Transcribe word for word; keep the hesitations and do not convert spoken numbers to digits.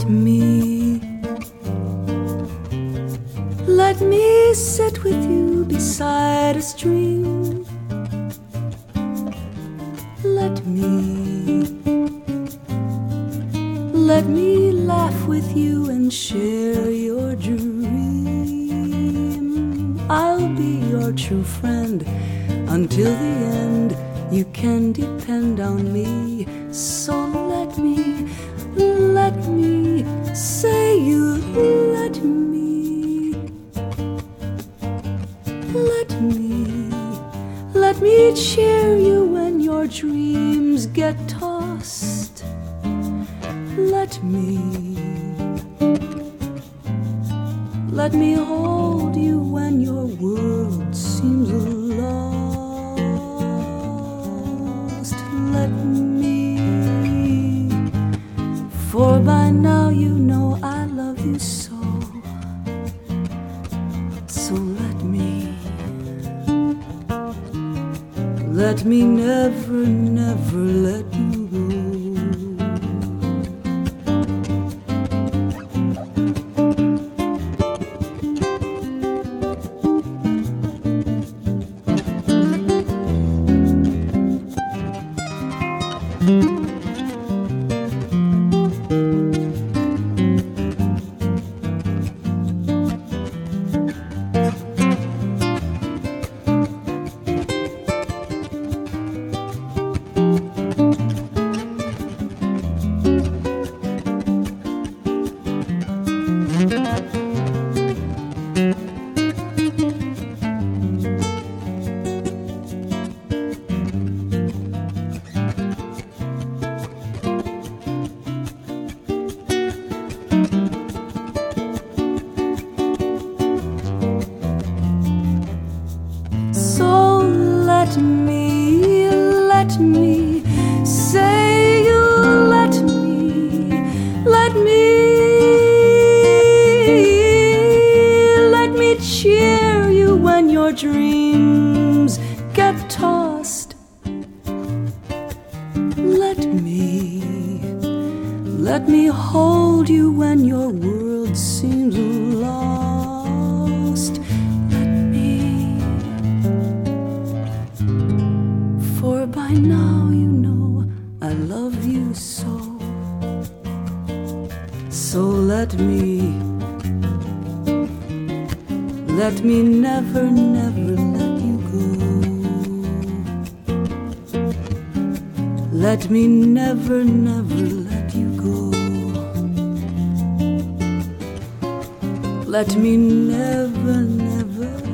me, let me sit with you beside a stream. Let me, let me laugh with you and share your dream. I'll be your true friend until the end. You can depend on me. So let me, let me say you let me. Let me, let me cheer you when your dreams get tossed. Let me, let me hold you when your world seems lost. Let me, for by now you know I love you so. So let me, let me never, never let you go. So let me, let me say you let me, let me, let me cheer you when your dreams get tossed. Let me, let me hold you when your world seems lost. For by now you know I love you so. So let me, let me never, never let you go. Let me never, never let you go. Let me never, never